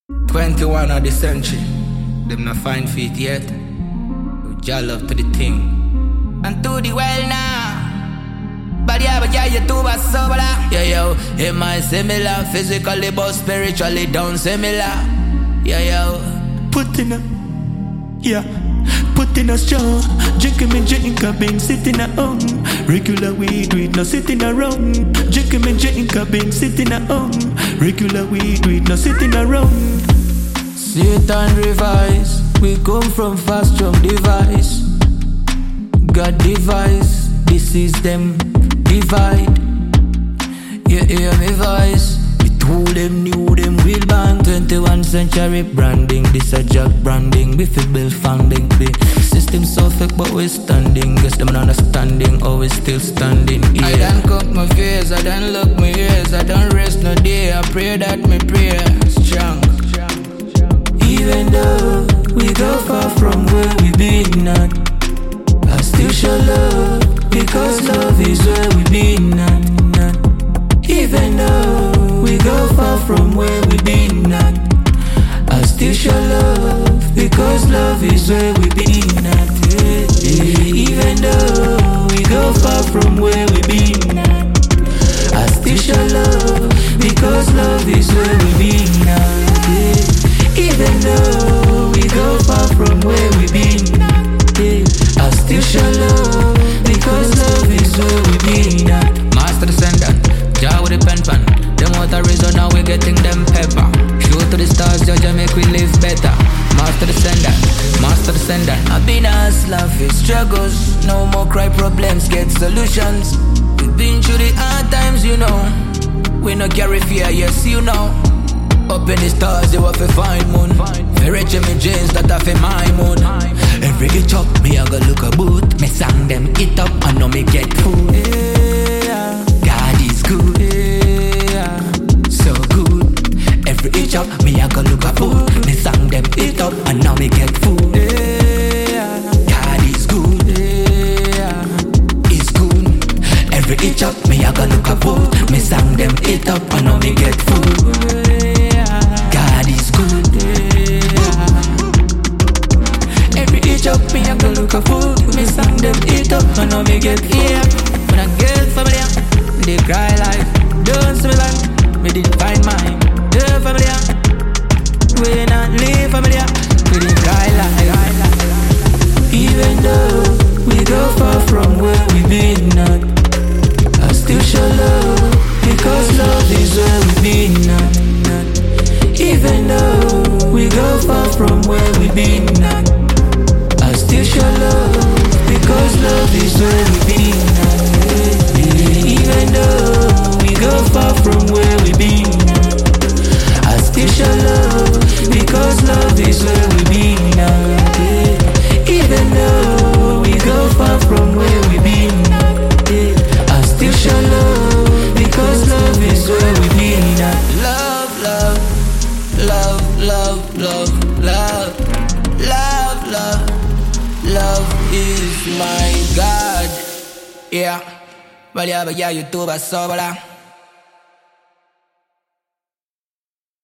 21 of the century, them not find feet yet. Jah love to the thing and to the well now. But yeah, you too was sober. Yeah, yo, am I similar? Physically but spiritually down similar. Yeah, yo, Put in a, yeah, put in a straw. Drinking me drink a bing, sitting at home. Regular weed, no sitting around. Drinking me drink a bing, sitting at home. Regular weed, no sitting around. Satan revise. We come from fast from device. God device. This is them divide. You hear me voice. We told them, knew them, real band. 21 century branding. This a jack branding. We feel build funding. The system so fake but we standing. Guess them not understanding. Always still standing. Yeah. I done cook my face. I done look my ears. I done rest no day. I pray that me prayer strong. Even though we go far from where we been at, I still show love, because love is where we been at. Even though we go far from where we been at, I still show love, because love is where we been at. Even though we go far from where we been at, I still show love, because love is where we been at. Even though we go far from where we been at, I still show love, because love is where we been at. Master descendant, Jah with the pen pan. Them out a reason now we getting them pepper. Shoot to the stars, Jah make we live better. Master descendant. I've been a hustler, face struggles. No more cry problems, get solutions. We've been through the hard times, you know. We no carry fear, yes you know. Up in the stars, you have to find moon. Rich in me jeans, that have my moon. Every itch up, me I go look a boot. Me sang them it up, I know me get food. Yeah. God is good, yeah. So good. Every itch up, me I go look a boot. Me sang them it up, and now me get food. Yeah. God is good, yeah. It's good. Every itch up, me I go look a boot. Me sang them it up, and now me get food. God is good, yeah. Every itch up, me I go look a food. Me sang them it up, and now me get here. When I get familiar, they cry like, don't see me back. Me didn't find mine. The familiar, we not live familiar. We didn't cry like. Even though we go far from where we been at, I still show love, because love is where we been at. Even though we go far from where we been at, I still show love, because love is where we been at. Even though we go far from where we been at, I still show love, because love is where we been at. Even though we go far from where we been at, I still show love, because love is where we been at. Love, love, love, love, love, love, love, love, love is my God. Yeah, but yeah, you too, but so,